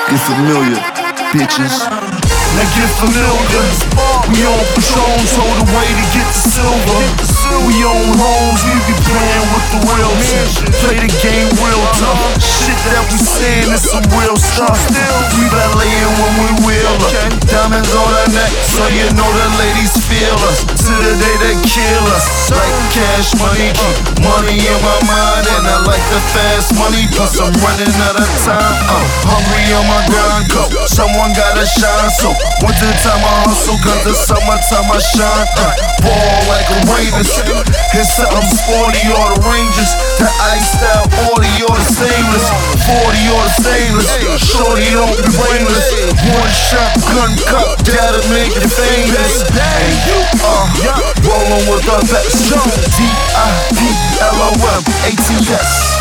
Get familiar, bitches. Now get familiar. We on Patron, told the way to get the silver. We own homes, we be playing with the real shit. Play the game real tough. Shit that we saying is some real stuff. We valeting when we wheel up. Diamonds on our neck, so you know the ladies feel us. To the day they kill us. Like cash money, keep money in my mind, and I like the fast money. Plus I'm running out of time. Hungry on my grind, go. Someone gotta shine, so winter time I hustle, cause the summertime I shine. Ball like a Raiders. Here's something sporty or the Rangers. The iced out 40 or the stainless, 40 or the stainless. Shorty don't be brainless. One shot, gun cup, that'll make you famous. And you are rolling with the best. D-I-D-L-O-M-A-T-S.